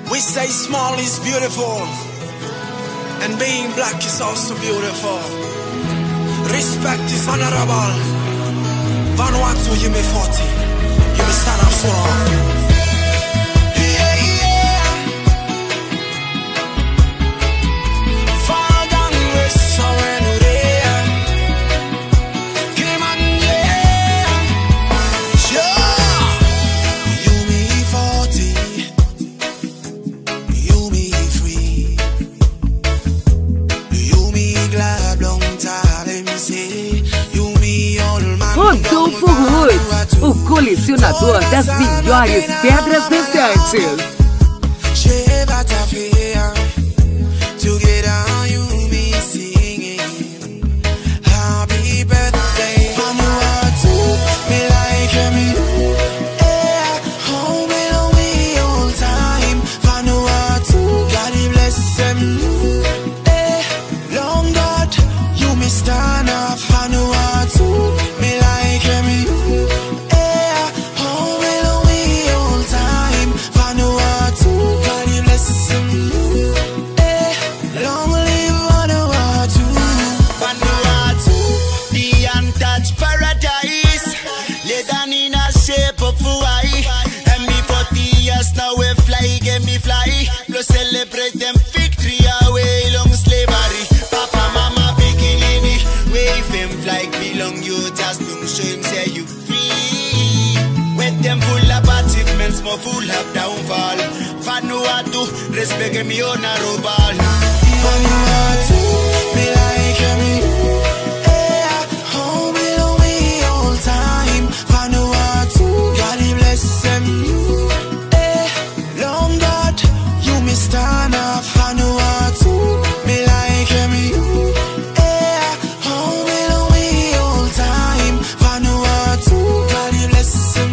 We say small is beautiful, and being black is also beautiful. Respect is honorable. Vanuatu, you me 40, you me stand up for all. Rodolfo Roots, o colecionador das melhores pedras dançantes. Celebrate them victory away long slavery. Papa, mama, bikini, wave him flag belong you. Just don't show him say you free. With them full of achievements, more full of downfall. Vanuatu, respect me honorable. Vanuatu, me like me. Home below me all time. Vanuatu, God bless them. Stand up, Vanuatu, me like me. Home below me all time. Vanuatu, God bless him.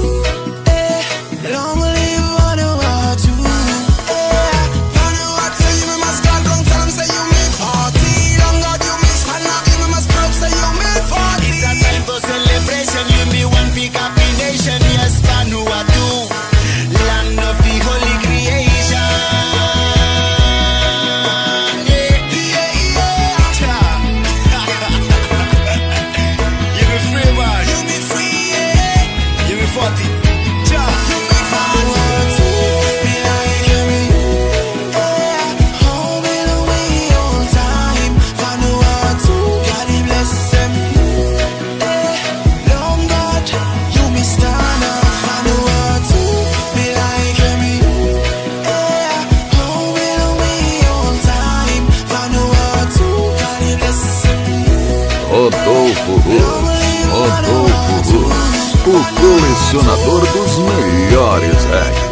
Long live Vanuatu. Vanuatu, you must go down, tell them say you made 40. Long God, you may stand up, you must prove say you made 40. It's a time for celebration, you be one big happy nation. Yes, Vanuatu, land of the holy creation. Rodolfo Roots, o colecionador dos melhores reggae.